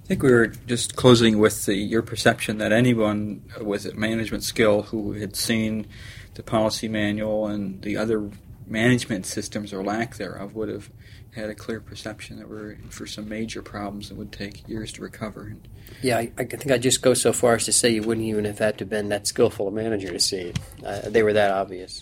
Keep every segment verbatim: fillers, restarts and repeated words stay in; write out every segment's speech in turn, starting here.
think we were just closing with the, your perception that anyone with management skill who had seen the policy manual and the other management systems or lack thereof would have had a clear perception that we're in for some major problems that would take years to recover. Yeah, I, I think I'd just go so far as to say you wouldn't even have had to have been that skillful a manager to see it. Uh, they were that obvious.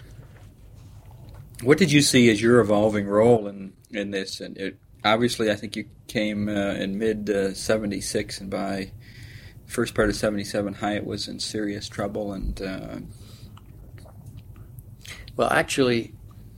What did you see as your evolving role in, in this? And it, obviously, I think you came uh, in mid seventy-six, uh, and by first part of seventy-seven, Hyatt was in serious trouble. And uh, well, actually,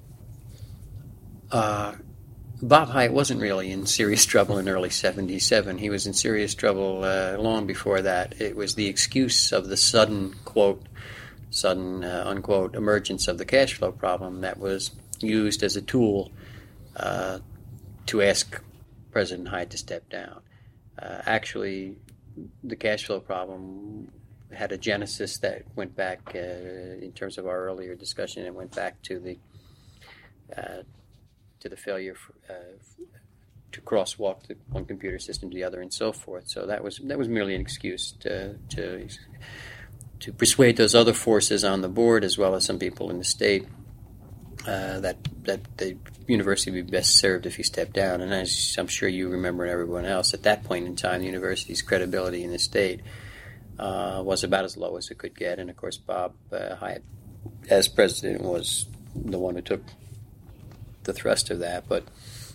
uh, Bob Hyatt wasn't really in serious trouble in early seventy-seven. He was in serious trouble uh, long before that. It was the excuse of the sudden, quote, sudden, uh, unquote, emergence of the cash flow problem that was used as a tool uh, to ask President Hyatt to step down. Uh, actually, the cash flow problem had a genesis that went back, uh, in terms of our earlier discussion, it went back to the uh, to the failure for, uh, to crosswalk the one computer system to the other, and so forth. So that was that was merely an excuse to to to persuade those other forces on the board, as well as some people in the state, uh, that that the university would be best served if he stepped down. And as I'm sure you remember, and everyone else, at that point in time, the university's credibility in the state uh, was about as low as it could get. And of course, Bob uh, Hyatt, as president, was the one who took the thrust of that. But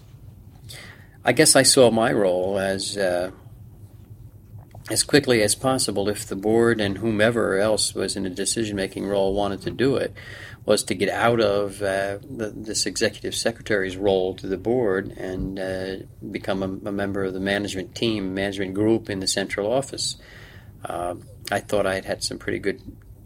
I guess I saw my role as uh, as quickly as possible, if the board and whomever else was in a decision-making role wanted to do it, was to get out of uh, the, this executive secretary's role to the board and uh, become a, a member of the management team, management group in the central office. Uh, I thought I had had some pretty good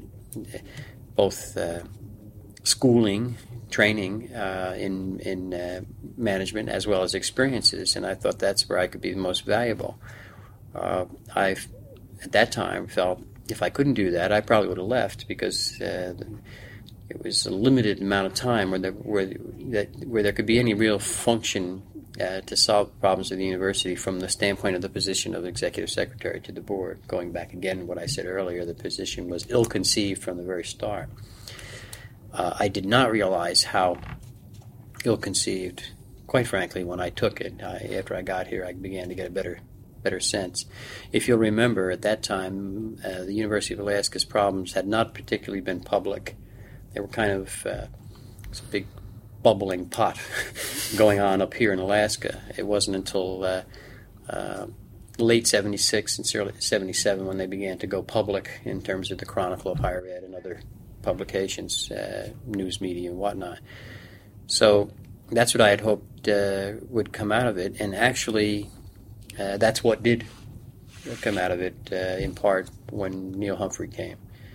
both uh, schooling, training uh, in, in uh, management, as well as experiences, and I thought that's where I could be the most valuable. Uh, I, at that time, felt if I couldn't do that, I probably would have left, because uh, it was a limited amount of time where there, where, that, where there could be any real function uh, to solve problems of the university from the standpoint of the position of executive secretary to the board. Going back again to what I said earlier, the position was ill-conceived from the very start. Uh, I did not realize how ill-conceived, quite frankly, when I took it. I, after I got here, I began to get a better better sense. If you'll remember, at that time, uh, the University of Alaska's problems had not particularly been public. They were kind of uh, a big bubbling pot going on up here in Alaska. It wasn't until uh, uh, late seventy-six and early seventy-seven when they began to go public in terms of the Chronicle of Higher Ed and other publications, uh, news media and whatnot. So that's what I had hoped uh, would come out of it, and actually uh, that's what did come out of it uh, in part when Neil Humphrey came.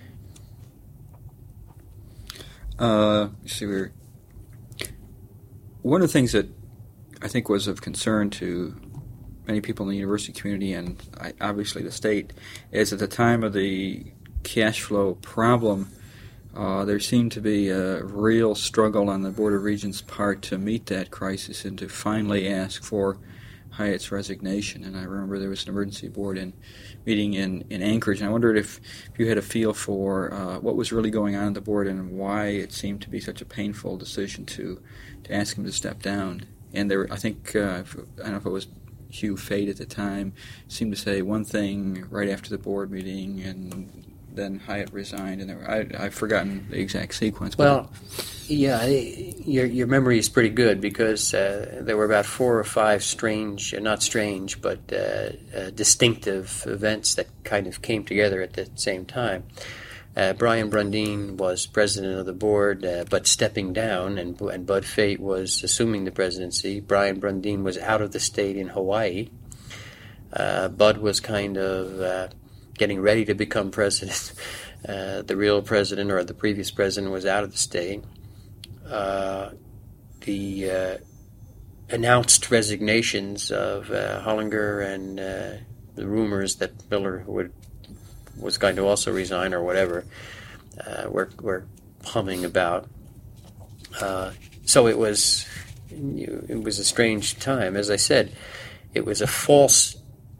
Uh, see, we were, one of the things that I think was of concern to many people in the university community and I, obviously the state is at the time of the cash flow problem, Uh, there seemed to be a real struggle on the Board of Regents' part to meet that crisis and to finally ask for Hyatt's resignation. And I remember there was an emergency board in, meeting in, in Anchorage, and I wondered if, if you had a feel for uh, what was really going on at the board and why it seemed to be such a painful decision to, to ask him to step down. And there, I think, uh, if, I don't know if it was Hugh Fate at the time, seemed to say one thing right after the board meeting, and then Hyatt resigned, and there were, I, I've forgotten the exact sequence. Well, yeah, your your memory is pretty good, because uh, there were about four or five strange, not strange, but uh, uh, distinctive events that kind of came together at the same time. Uh, Brian Brundeen was president of the board, uh, but stepping down, and, and Bud Fate was assuming the presidency. Brian Brundeen was out of the state in Hawaii. Uh, Bud was kind of Uh, getting ready to become president. Uh, the real president, or the previous president, was out of the state. Uh, the uh, announced resignations of uh, Hollinger and uh, the rumors that Miller would was going to also resign or whatever uh, were, were humming about. Uh, so it was it was a strange time. As I said, it was a false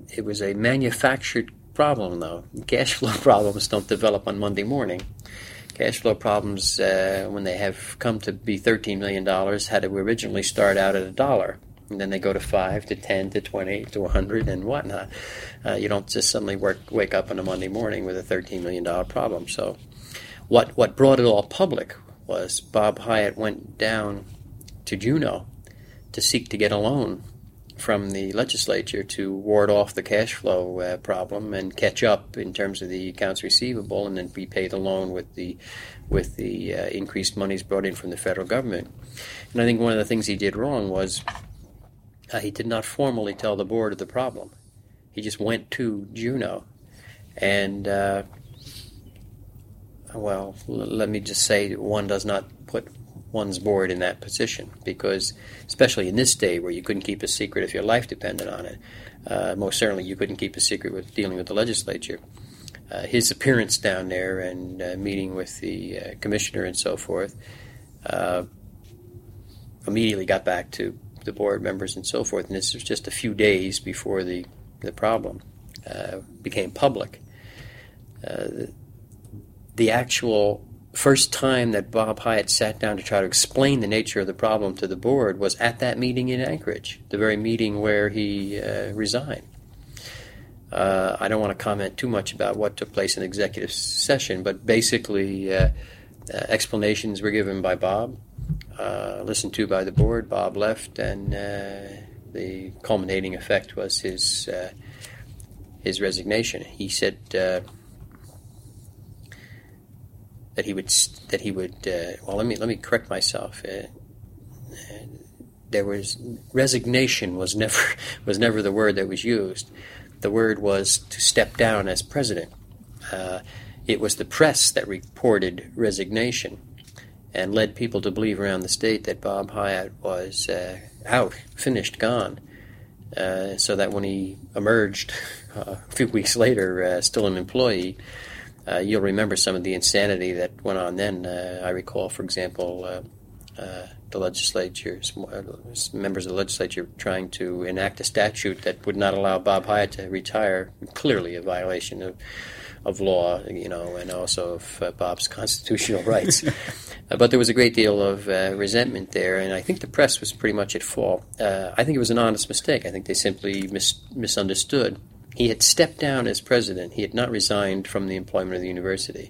it was a manufactured problem, though. Cash flow problems don't develop on Monday morning. Cash flow problems, uh, when they have come to be thirteen million dollars, had to originally start out at a dollar. And then they go to five, to ten, to twenty, to one hundred, and whatnot. Uh, you don't just suddenly work, wake up on a Monday morning with a thirteen million dollars problem. So what what brought it all public was Bob Hiatt went down to Juneau to seek to get a loan from the legislature to ward off the cash flow uh, problem and catch up in terms of the accounts receivable, and then repay the loan with the with the uh, increased monies brought in from the federal government. And I think one of the things he did wrong was uh, he did not formally tell the board of the problem. He just went to Juneau, and uh, well, l- let me just say, one does not put one's board in that position, because especially in this day where you couldn't keep a secret if your life depended on it, uh, most certainly you couldn't keep a secret with dealing with the legislature. Uh, his appearance down there and uh, meeting with the uh, commissioner and so forth uh, immediately got back to the board members and so forth, and this was just a few days before the, the problem uh, became public. Uh, the, the actual first time that Bob Hiatt sat down to try to explain the nature of the problem to the board was at that meeting in Anchorage, the very meeting where he uh, resigned. Uh, I don't want to comment too much about what took place in executive session, but basically uh, uh, explanations were given by Bob, uh, listened to by the board. Bob left, and uh, the culminating effect was his uh, his resignation. He said uh, that he would that he would. Uh, well, let me let me correct myself. Uh, there was resignation was never was never the word that was used. The word was to step down as president. Uh, it was the press that reported resignation and led people to believe around the state that Bob Hiatt was uh, out, finished, gone. Uh, so that when he emerged uh, a few weeks later, uh, still an employee, uh, you'll remember some of the insanity that went on then. Uh, I recall, for example, uh, uh, the legislature, members of the legislature trying to enact a statute that would not allow Bob Hiatt to retire, clearly a violation of, of law, you know, and also of uh, Bob's constitutional rights. uh, but there was a great deal of uh, resentment there, and I think the press was pretty much at fault. Uh, I think it was an honest mistake. I think they simply mis- misunderstood. He had stepped down as president. He had not resigned from the employment of the university.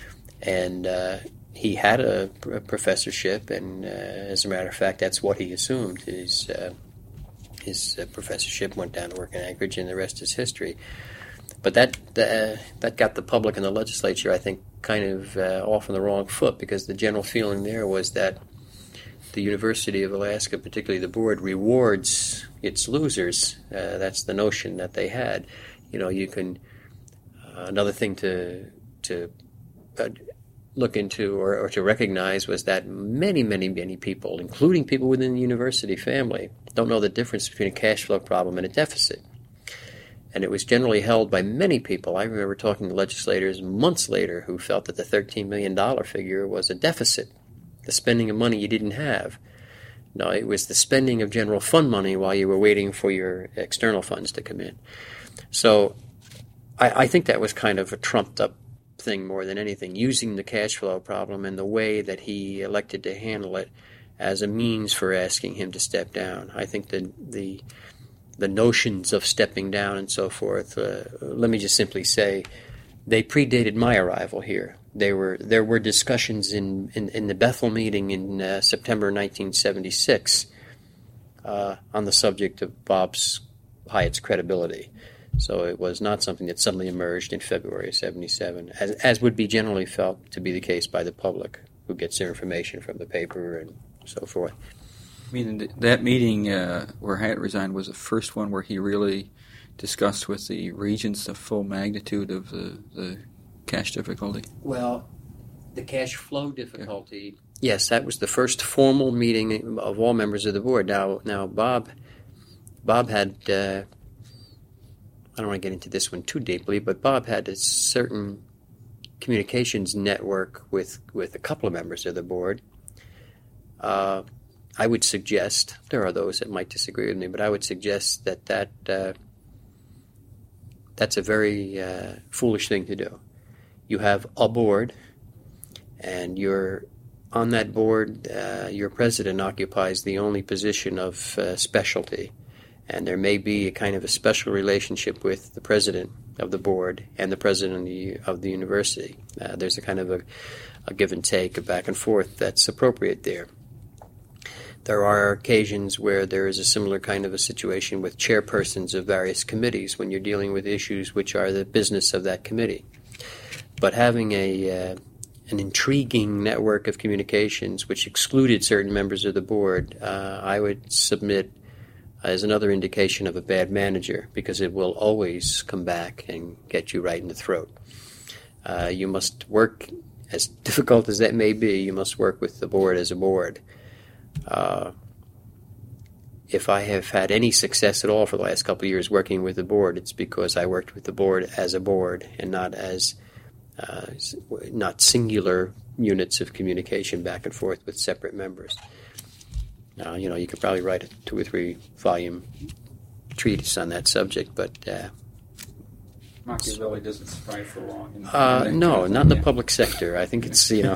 And uh, he had a, a professorship, and uh, as a matter of fact, that's what he assumed. His uh, his uh, professorship went down to work in Anchorage, and the rest is history. But that uh, that got the public and the legislature, I think, kind of uh, off on the wrong foot, because the general feeling there was that the University of Alaska, particularly the board, rewards its losers. Uh, that's the notion that they had. You know, you can uh, another thing to to uh, look into or, or to recognize was that many, many, many people, including people within the university family, don't know the difference between a cash flow problem and a deficit. And it was generally held by many people. I remember talking to legislators months later who felt that the thirteen million dollars figure was a deficit, the spending of money you didn't have. No, it was the spending of general fund money while you were waiting for your external funds to come in. So I, I think that was kind of a trumped-up thing more than anything, using the cash flow problem and the way that he elected to handle it as a means for asking him to step down. I think that the the notions of stepping down and so forth, uh, let me just simply say, they predated my arrival here. They were there were discussions in, in, in the Bethel meeting in uh, September nineteen seventy-six uh, on the subject of Bob's Hiatt's credibility. So it was not something that suddenly emerged in February of seventy-seven, as, as would be generally felt to be the case by the public, who gets their information from the paper and so forth. I mean, that meeting uh, where Hiatt resigned was the first one where he really discussed with the regents the full magnitude of the, the cash difficulty? Well, the cash flow difficulty, yeah. Yes, that was the first formal meeting of all members of the board. Now, now Bob, Bob had... Uh, I don't want to get into this one too deeply, but Bob had a certain communications network with, with a couple of members of the board. Uh, I would suggest, there are those that might disagree with me, but I would suggest that that, uh, that's a very uh, foolish thing to do. You have a board, and you're on that board, uh, your president occupies the only position of uh, specialty, and there may be a kind of a special relationship with the president of the board and the president of the, of the university. Uh, there's a kind of a, a give and take, a back and forth that's appropriate there. There are occasions where there is a similar kind of a situation with chairpersons of various committees when you're dealing with issues which are the business of that committee. But having a uh, an intriguing network of communications which excluded certain members of the board, uh, I would submit as another indication of a bad manager, because it will always come back and get you right in the throat. Uh, you must work, as difficult as that may be, you must work with the board as a board. Uh, if I have had any success at all for the last couple of years working with the board, it's because I worked with the board as a board and not as uh, not singular units of communication back and forth with separate members. Now, you know, you could probably write a two or three volume treatise on that subject, but uh, Machiavelli doesn't strive for long. In, uh, in no, thing, not in yeah. the public sector. I think it's, you know.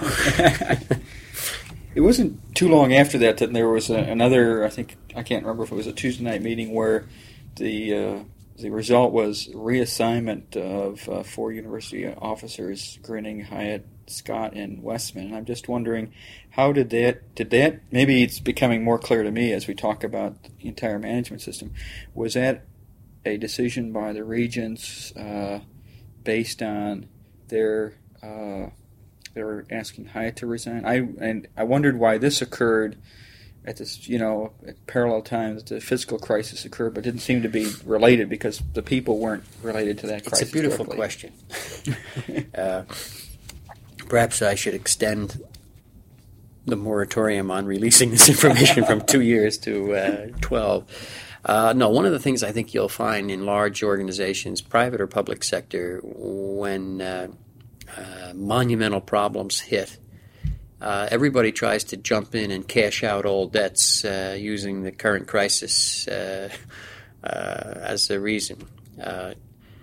It wasn't too long after that that there was a, another, I think, I can't remember if it was a Tuesday night meeting where the uh, the result was reassignment of uh, four university officers, Grinning, Hyatt, Scott, and Westman. And I'm just wondering, how did that, did that, maybe it's becoming more clear to me as we talk about the entire management system, was that a decision by the regents uh, based on their, uh, they were asking Hyatt to resign? I and I wondered why this occurred at this, you know, at parallel times the fiscal crisis occurred, but didn't seem to be related because the people weren't related to that crisis. It's a beautiful directly. question. uh, perhaps I should extend the moratorium on releasing this information from two years to uh, twelve. Uh, no, one of the things I think you'll find in large organizations, private or public sector, when uh, uh, monumental problems hit, Uh, everybody tries to jump in and cash out old debts uh, using the current crisis uh, uh, as a reason. Uh,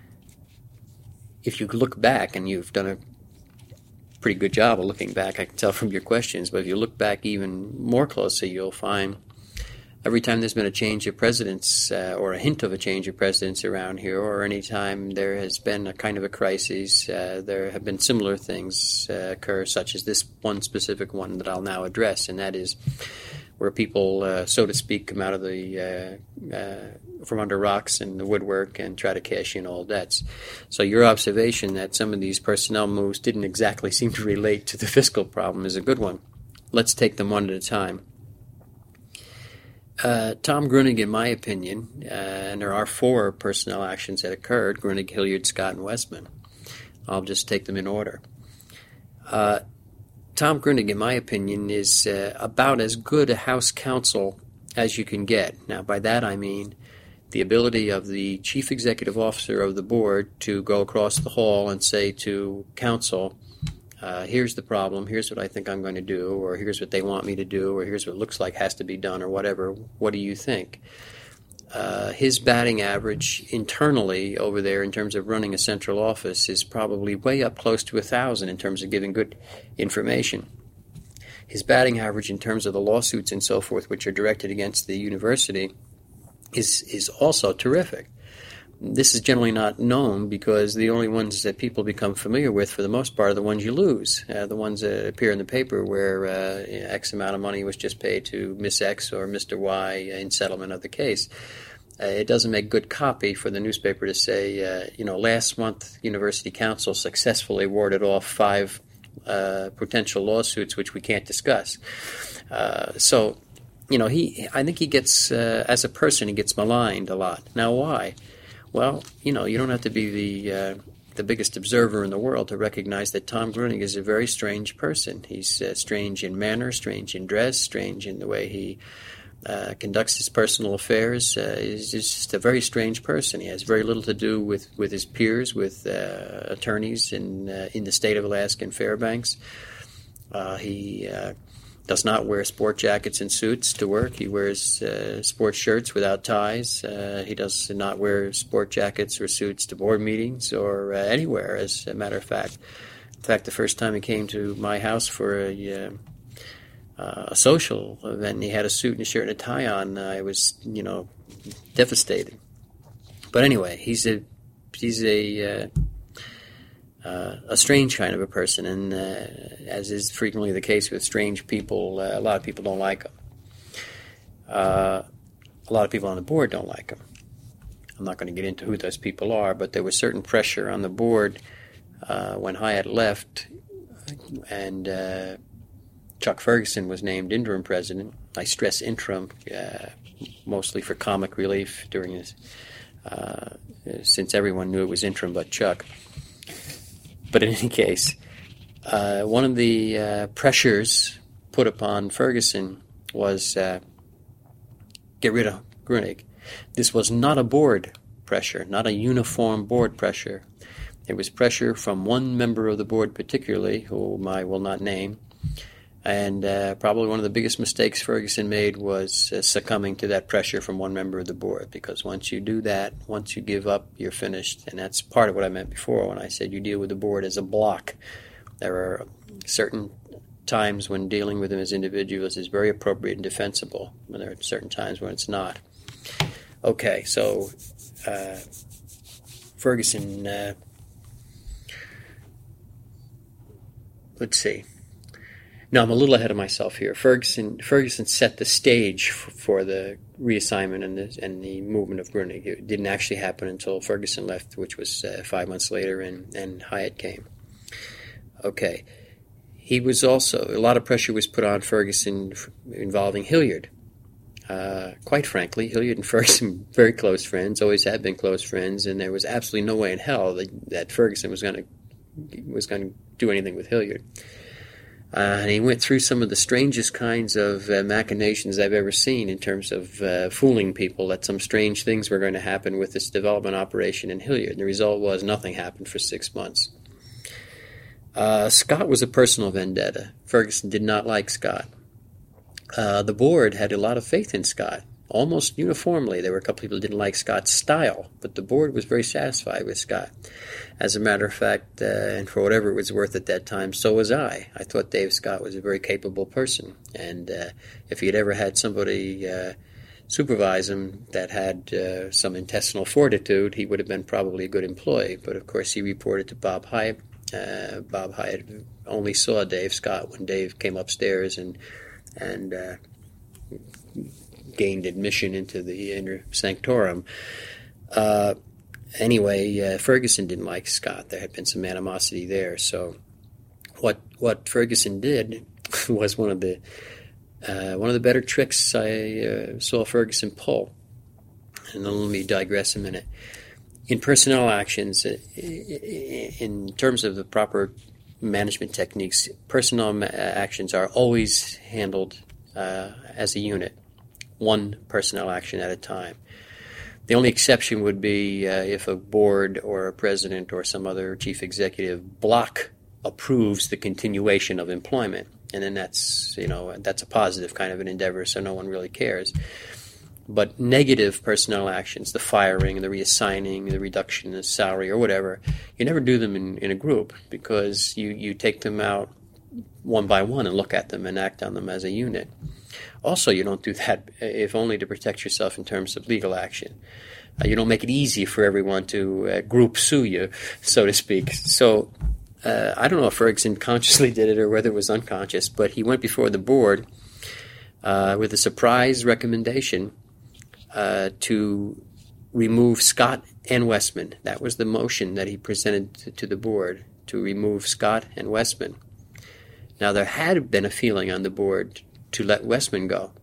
if you look back, and you've done a pretty good job of looking back, I can tell from your questions, but if you look back even more closely, you'll find every time there's been a change of presidents uh, or a hint of a change of presidents around here, or any time there has been a kind of a crisis, uh, there have been similar things uh, occur, such as this one specific one that I'll now address, and that is where people, uh, so to speak, come out of the uh, uh, from under rocks and the woodwork and try to cash in old debts. So your observation that some of these personnel moves didn't exactly seem to relate to the fiscal problem is a good one. Let's take them one at a time. Uh, Tom Grunig, in my opinion, uh, and there are four personnel actions that occurred, Grunig, Hilliard, Scott, and Westman. I'll just take them in order. Uh, Tom Grunig, in my opinion, is uh, about as good a House counsel as you can get. Now, by that I mean the ability of the chief executive officer of the board to go across the hall and say to counsel, Uh, here's the problem, here's what I think I'm going to do, or here's what they want me to do, or here's what it looks like has to be done, or whatever. What do you think? Uh, his batting average internally over there in terms of running a central office is probably way up close to a thousand in terms of giving good information. His batting average in terms of the lawsuits and so forth, which are directed against the university, is is also terrific. This is generally not known because the only ones that people become familiar with for the most part are the ones you lose, uh, the ones that appear in the paper where uh, X amount of money was just paid to Miss X or Mister Y in settlement of the case. Uh, it doesn't make good copy for the newspaper to say, uh, you know, last month University Counsel successfully warded off five uh, potential lawsuits which we can't discuss. Uh, so, you know, he, I think he gets, uh, as a person, he gets maligned a lot. Now, why? Well, you know, you don't have to be the uh, the biggest observer in the world to recognize that Tom Grunig is a very strange person. He's uh, strange in manner, strange in dress, strange in the way he uh, conducts his personal affairs. Uh, he's just a very strange person. He has very little to do with, with his peers, with uh, attorneys in uh, in the state of Alaska and Fairbanks. Uh, he uh, does not wear sport jackets and suits to work. He wears uh, sports shirts without ties. Uh, he does not wear sport jackets or suits to board meetings or uh, anywhere, as a matter of fact. In fact, the first time he came to my house for a, uh, uh, a social event, and he had a suit and a shirt and a tie on, uh, I was, you know, devastated. But anyway, he's a he's a uh, uh, a strange kind of a person, and uh, as is frequently the case with strange people, uh, a lot of people don't like him. Uh, a lot of people on the board don't like him. I'm not going to get into who those people are, but there was certain pressure on the board uh, when Hyatt left, and uh, Chuck Ferguson was named interim president. I stress interim, uh, mostly for comic relief during his. Uh, since everyone knew it was interim but Chuck. But in any case, uh, one of the uh, pressures put upon Ferguson was uh, get rid of Gruenig. This was not a board pressure, not a uniform board pressure. It was pressure from one member of the board particularly, whom I will not name. And uh, probably one of the biggest mistakes Ferguson made was uh, succumbing to that pressure from one member of the board, because once you do that, once you give up, you're finished. And that's part of what I meant before when I said you deal with the board as a block. There are certain times when dealing with them as individuals is very appropriate and defensible, and there are certain times when it's not. Okay, so uh, Ferguson, uh, let's see. No, I'm a little ahead of myself here. Ferguson Ferguson set the stage f- for the reassignment and the, and the movement of Gruenig. It didn't actually happen until Ferguson left, which was uh, five months later, and, and Hyatt came. Okay. He was also, a lot of pressure was put on Ferguson f- involving Hilliard. Uh, quite frankly, Hilliard and Ferguson were very close friends, always had been close friends, and there was absolutely no way in hell that, that Ferguson was going to was going to do anything with Hilliard. Uh, and he went through some of the strangest kinds of uh, machinations I've ever seen in terms of uh, fooling people that some strange things were going to happen with this development operation in Hilliard. And the result was nothing happened for six months. Uh, Scott was a personal vendetta. Ferguson did not like Scott. Uh, the board had a lot of faith in Scott, almost uniformly. There were a couple people who didn't like Scott's style, but the board was very satisfied with Scott. As a matter of fact, uh, and for whatever it was worth at that time, so was I. I thought Dave Scott was a very capable person, and uh, if he had ever had somebody uh, supervise him that had uh, some intestinal fortitude, he would have been probably a good employee. But of course, he reported to Bob Hyatt. Uh, Bob Hyatt only saw Dave Scott when Dave came upstairs and and uh, gained admission into the inner sanctorum. Uh, Anyway, uh, Ferguson didn't like Scott. There had been some animosity there. So, what what Ferguson did was one of the uh, one of the better tricks I uh, saw Ferguson pull. And then let me digress a minute. In personnel actions, uh, in terms of the proper management techniques, personnel ma- actions are always handled uh, as a unit, one personnel action at a time. The only exception would be uh, if a board or a president or some other chief executive block approves the continuation of employment, and then that's you know that's a positive kind of an endeavor, so no one really cares. But negative personnel actions, the firing, the reassigning, the reduction of salary, or whatever, you never do them in, in a group, because you, you take them out one by one and look at them and act on them as a unit. Also, you don't do that if only to protect yourself in terms of legal action. Uh, you don't make it easy for everyone to uh, group sue you, so to speak. So uh, I don't know if Ferguson consciously did it or whether it was unconscious, but he went before the board uh, with a surprise recommendation uh, to remove Scott and Westman. That was the motion that he presented to, to the board, to remove Scott and Westman. Now, there had been a feeling on the board to let Westman go.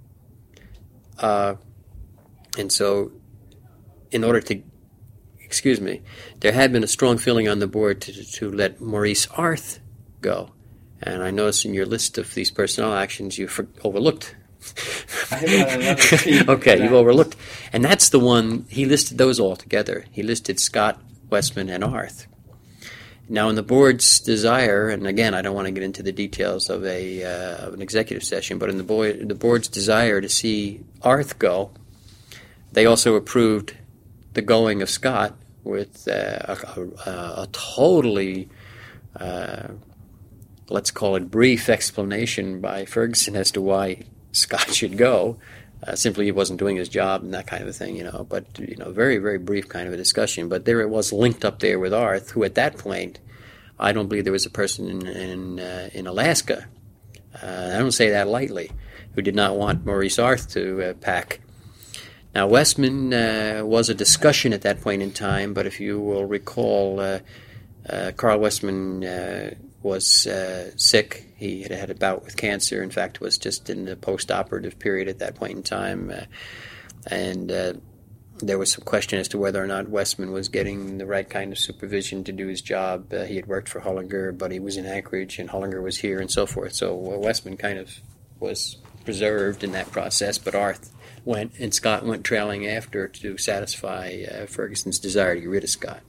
Uh, and so, in order to, excuse me, there had been a strong feeling on the board to, to let Maurice Arth go. And I noticed in your list of these personnel actions you for, overlooked. I have another sheet okay, you've overlooked. And that's the one, he listed those all together. He listed Scott, Westman, and Arth. Now, in the board's desire, and again, I don't want to get into the details of a uh, of an executive session, but in the, boy, the board's desire to see Arth go, they also approved the going of Scott with uh, a, a, a totally, uh, let's call it brief explanation by Ferguson as to why Scott should go. Uh, simply he wasn't doing his job and that kind of a thing, you know. But, you know, very, very brief kind of a discussion. But there it was linked up there with Arth, who at that point, I don't believe there was a person in in, uh, in Alaska, uh, I don't say that lightly, who did not want Maurice Arth to uh, pack. Now, Westman uh, was a discussion at that point in time, but if you will recall, uh, uh, Carl Westman uh, was uh, sick. He had had a bout with cancer. In fact, was just in the post-operative period at that point in time. Uh, and uh, there was some question as to whether or not Westman was getting the right kind of supervision to do his job. Uh, he had worked for Hullinger, but he was in Anchorage, and Hullinger was here, and so forth. So uh, Westman kind of was preserved in that process, but Arth went, and Scott went trailing after to satisfy uh, Ferguson's desire to get rid of Scott.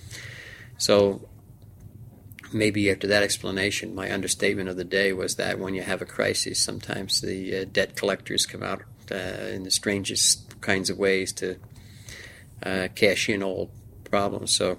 So maybe after that explanation, my understatement of the day was that when you have a crisis, sometimes the uh, debt collectors come out uh, in the strangest kinds of ways to uh, cash in old problems. So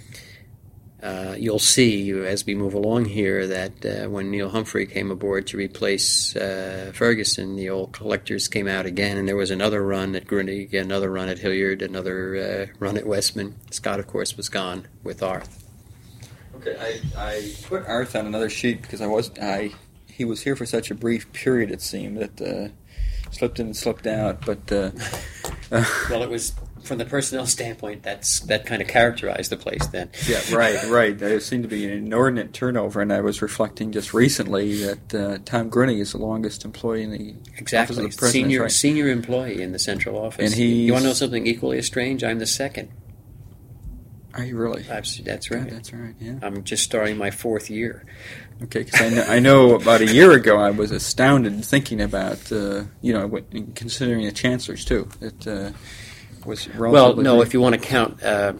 uh, you'll see as we move along here that uh, when Neil Humphrey came aboard to replace uh, Ferguson, the old collectors came out again, and there was another run at Grunig, another run at Hilliard, another uh, run at Westman. Scott, of course, was gone with Arth. Okay, I, I put Arth on another sheet because I was I he was here for such a brief period, it seemed, that uh, slipped in and slipped out. But uh, uh, well, it was from the personnel standpoint that's that kind of characterized the place then. Yeah, right, right. There seemed to be an inordinate turnover, and I was reflecting just recently that uh, Tom Grunig is the longest employee in the exactly office of the president. Senior right? senior employee in the central office. And he you want to know something equally as strange? I'm the second. Are you really? Absolutely, that's right. Yeah, that's right. Yeah. I'm just starting my fourth year. Okay, because I know, I know about a year ago I was astounded thinking about, uh, you know, considering the chancellors too. It uh, was relatively well, no, brief. if you want to count uh,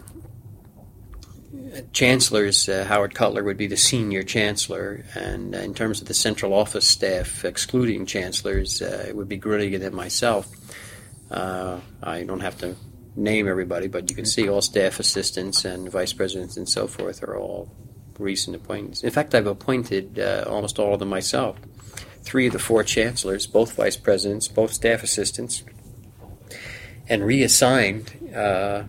chancellors, uh, Howard Cutler would be the senior chancellor, and uh, in terms of the central office staff, excluding chancellors, uh, it would be Grunig and then myself. Uh, I don't have to name everybody, but you can see all staff assistants and vice presidents and so forth are all recent appointments. In fact, I've appointed uh, almost all of them myself. Three of the four chancellors, both vice presidents, both staff assistants, and reassigned uh,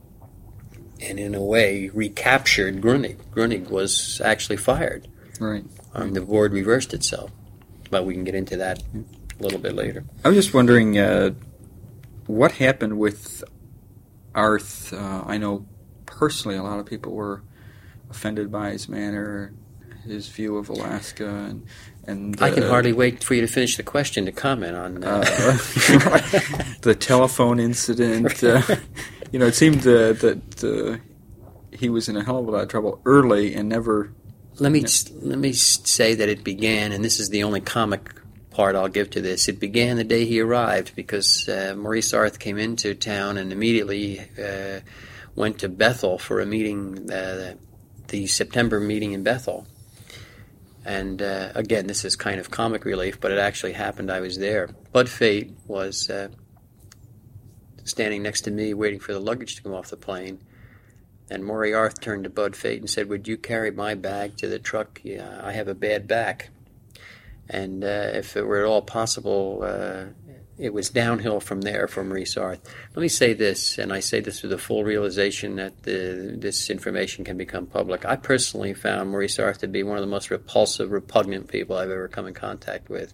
and in a way recaptured Grunig. Grunig was actually fired. Right. Um, the board reversed itself, but we can get into that a little bit later. I was just wondering uh, what happened with Arth. uh, I know personally a lot of people were offended by his manner, his view of Alaska, and, and uh, I can hardly wait for you to finish the question to comment on uh, uh, the telephone incident. Uh, you know, it seemed uh, that uh, he was in a hell of a lot of trouble early and never. Let me let me say that it began, and this is the only comic part I'll give to this. It began the day he arrived because uh, Maurice Arth came into town and immediately uh, went to Bethel for a meeting, uh, the September meeting in Bethel. And uh, again, this is kind of comic relief, but it actually happened. I was there. Bud Fate was uh, standing next to me waiting for the luggage to come off the plane. And Maury Arth turned to Bud Fate and said, "Would you carry my bag to the truck? Yeah, I have a bad back." And uh, if it were at all possible, uh, it was downhill from there for Maurice Arth. Let me say this, and I say this with the full realization that the, this information can become public. I personally found Maurice Arth to be one of the most repulsive, repugnant people I've ever come in contact with.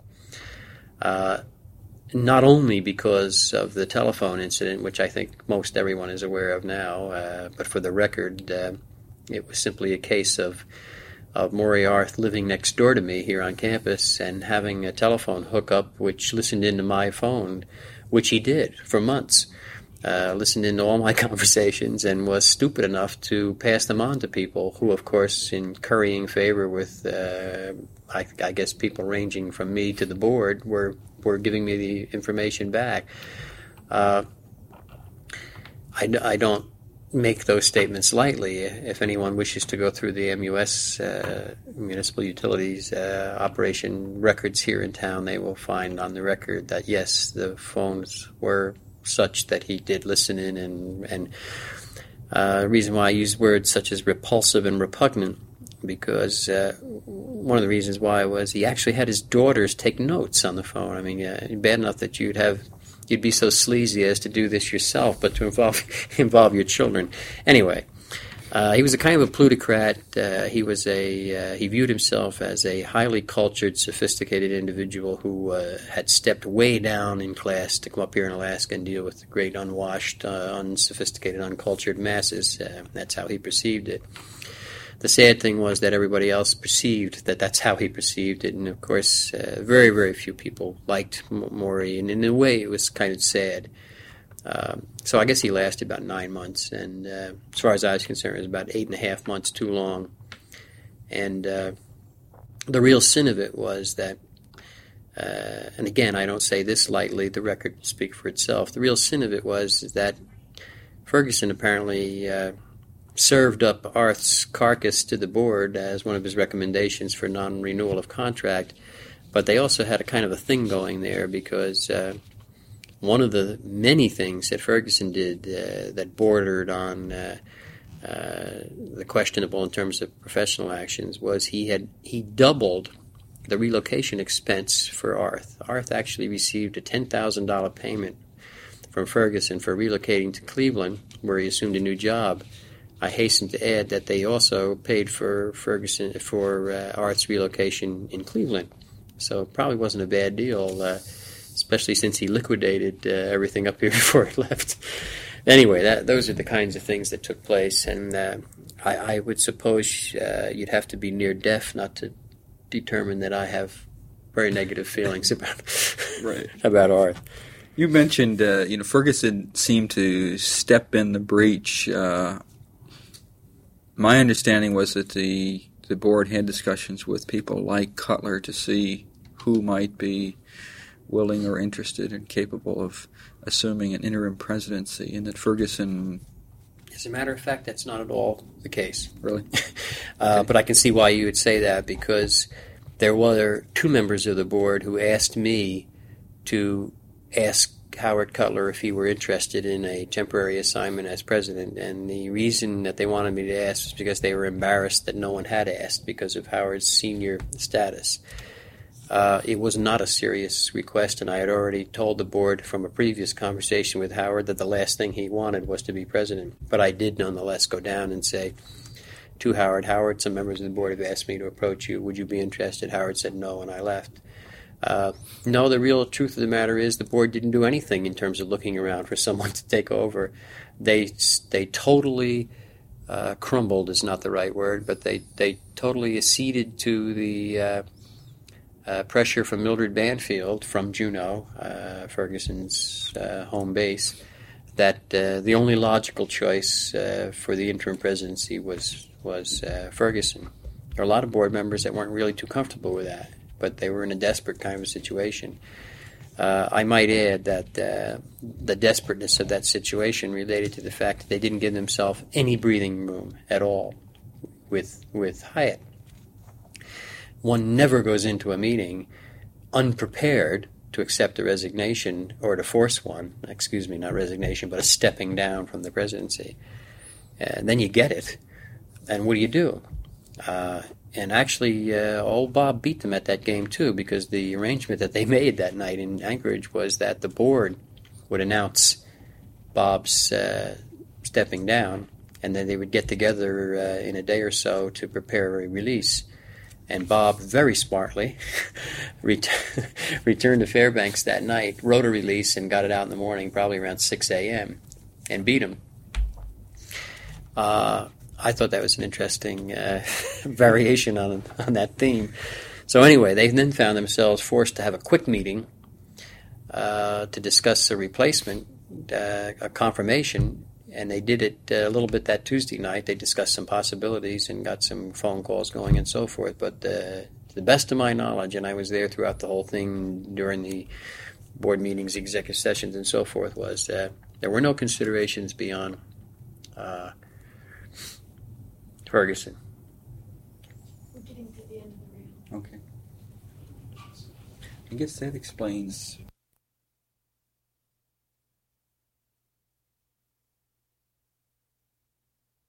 Uh, not only because of the telephone incident, which I think most everyone is aware of now, uh, but for the record, uh, it was simply a case of of Maury Arth living next door to me here on campus and having a telephone hookup which listened into my phone, which he did for months, uh, listened into all my conversations and was stupid enough to pass them on to people who, of course, in currying favor with, uh, I, I guess, people ranging from me to the board, were, were giving me the information back. Uh, I, I don't make those statements lightly. If anyone wishes to go through the M U S uh, Municipal Utilities uh, operation records here in town, they will find on the record that yes, the phones were such that he did listen in, and and uh, the reason why I use words such as repulsive and repugnant, because uh, one of the reasons why was he actually had his daughters take notes on the phone. I mean, uh, bad enough that you'd have you'd be so sleazy as to do this yourself, but to involve involve your children. Anyway, uh, he was a kind of a plutocrat. Uh, he was a uh, he viewed himself as a highly cultured, sophisticated individual who uh, had stepped way down in class to come up here in Alaska and deal with the great unwashed, uh, unsophisticated, uncultured masses. Uh, that's how he perceived it. The sad thing was that everybody else perceived that that's how he perceived it, and of course, uh, very, very few people liked Maury, and in a way, it was kind of sad. Um, so I guess he lasted about nine months, and uh, as far as I was concerned, it was about eight and a half months too long. And uh, the real sin of it was that, uh, and again, I don't say this lightly, the record will speak for itself. The real sin of it was that Ferguson apparently Uh, served up Arth's carcass to the board as one of his recommendations for non-renewal of contract, but they also had a kind of a thing going there, because uh, one of the many things that Ferguson did uh, that bordered on uh, uh, the questionable in terms of professional actions was he had he doubled the relocation expense for Arth. Arth actually received a ten thousand dollars payment from Ferguson for relocating to Cleveland, where he assumed a new job. I hasten to add that they also paid for Ferguson for uh, Arth's relocation in Cleveland, so it probably wasn't a bad deal, uh, especially since he liquidated uh, everything up here before he left. Anyway, that, those are the kinds of things that took place, and uh, I, I would suppose uh, you'd have to be near deaf not to determine that I have very negative feelings about right. about Arth. You mentioned, uh, you know, Ferguson seemed to step in the breach. Uh, My understanding was that the the board had discussions with people like Cutler to see who might be willing or interested and capable of assuming an interim presidency, and that Ferguson... As a matter of fact, that's not at all the case. Really? uh, Okay. But I can see why you would say that, because there were two members of the board who asked me to ask Howard Cutler if he were interested in a temporary assignment as president, and the reason that they wanted me to ask was because they were embarrassed that no one had asked because of Howard's senior status. Uh, it was not a serious request, and I had already told the board from a previous conversation with Howard that the last thing he wanted was to be president. But I did nonetheless go down and say to Howard, Howard, some members of the board have asked me to approach you. Would you be interested? Howard said no, and I left. Uh, no, the real truth of the matter is the board didn't do anything in terms of looking around for someone to take over. They they totally uh, crumbled is not the right word, but they, they totally acceded to the uh, uh, pressure from Mildred Banfield from Juneau, uh, Ferguson's uh, home base, that uh, the only logical choice uh, for the interim presidency was, was uh, Ferguson. There are a lot of board members that weren't really too comfortable with that, but they were in a desperate kind of a situation. Uh, I might add that uh, the desperateness of that situation related to the fact that they didn't give themselves any breathing room at all with with Hyatt. One never goes into a meeting unprepared to accept a resignation or to force one, excuse me, not resignation, but a stepping down from the presidency. And then you get it, and what do you do? Uh, And actually, uh, old Bob beat them at that game, too, because the arrangement that they made that night in Anchorage was that the board would announce Bob's uh, stepping down, and then they would get together uh, in a day or so to prepare a release. And Bob, very smartly, ret- returned to Fairbanks that night, wrote a release, and got it out in the morning, probably around six a.m., and beat him. Uh... I thought that was an interesting uh, variation on on that theme. So anyway, they then found themselves forced to have a quick meeting uh, to discuss a replacement, uh, a confirmation, and they did it uh, a little bit that Tuesday night. They discussed some possibilities and got some phone calls going and so forth. But uh, to the best of my knowledge, and I was there throughout the whole thing during the board meetings, executive sessions, and so forth, was uh, there were no considerations beyond uh, Ferguson. We're getting to the end of the reel. Okay. I guess that explains